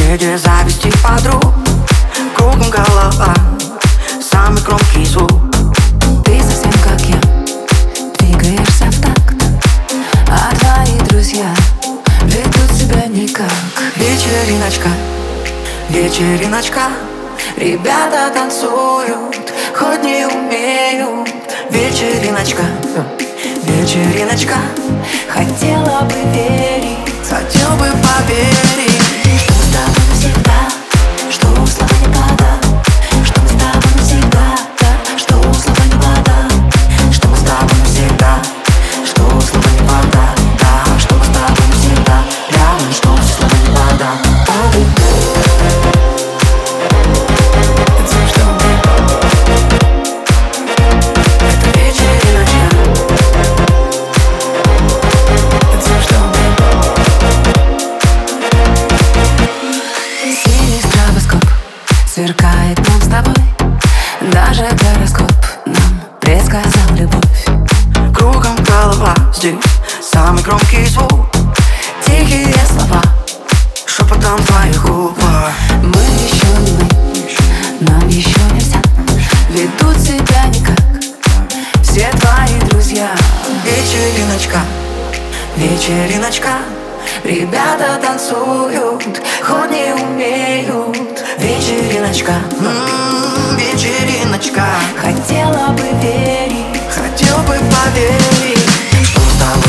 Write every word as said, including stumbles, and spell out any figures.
Среди зависти подруг кругом голова, самый громкий звук. Ты совсем как я, двигаешься в такт, а твои друзья ведут себя никак. Вечериночка, вечериночка, ребята танцуют, хоть не умеют. Вечериночка, вечериночка, Хотела бы верить, хотел бы поверить, что мы с тобой навсегда, что слова не вода, что мы с тобой навсегда, что слова не вода, что мы с тобой навсегда, что слова не вода, да, что мы с тобой навсегда, рядом, что слова не вода. сверкает нам с тобой, даже гороскоп нам предсказал любовь. Кругом голова, здесь самый громкий звук, тихие слова шепотом твоих губ. Мы еще не мы, нам еще нельзя, ведут себя никак все твои друзья. Вечериночка, вечериночка, ребята танцуют, хоть не умеют. Вечериночка, м-м, вечериночка, Хотела бы верить, хотел бы поверить, что с тобой